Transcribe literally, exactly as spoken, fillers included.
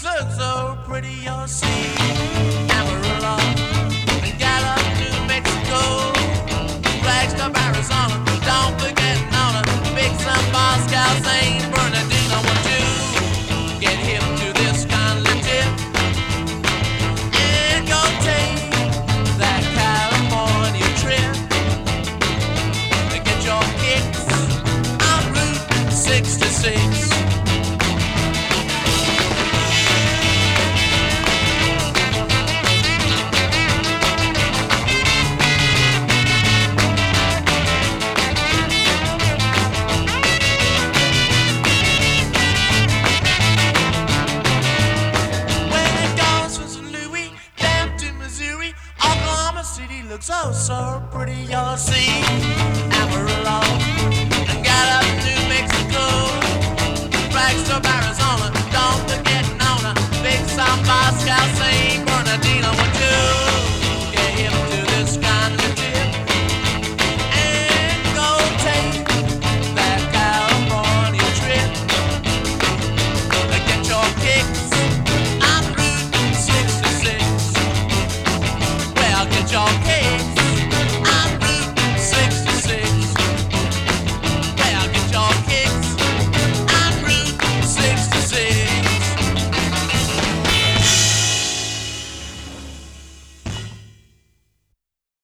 look so pretty, you'll see. Amarillo, and Gallup, New Mexico, Flagstaff, Arizona. Don't forget Nona, Big Sun, Moscow, Saint Bernardino. Want to get hip to this kind of tip and go take that California trip and get your kicks on Route sixty-six. City looks oh so pretty, you'll see. Amarillo, and Gallup, New Mexico, Flagstaff, Arizona. Don't forget Nona, Big Sun, Moscow, Saint Bernardino. Want to get hip to this kind of tip and go take that California trip and get your kicks on Route sixty-six. Well, get your